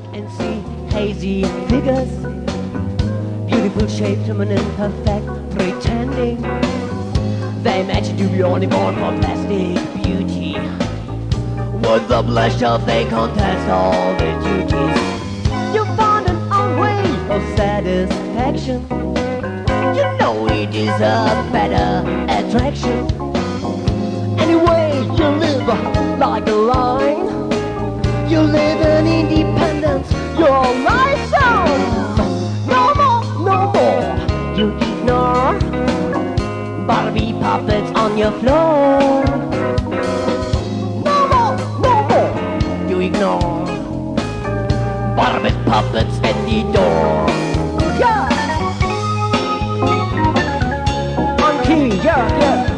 and see hazy figures, beautiful shapes, feminine, perfect, pretending they imagine to be only born for plastic beauty. With the pleasure they contest all the duties. You find an own way of satisfaction. You know it is a better attraction. Anyway, you live like a lion. You live in independence, your life's own. No more, no more, you ignore Barbie puppets on your floor. No more, no more, you ignore Barbie puppets at the door. Yeah! On key, yeah, yeah.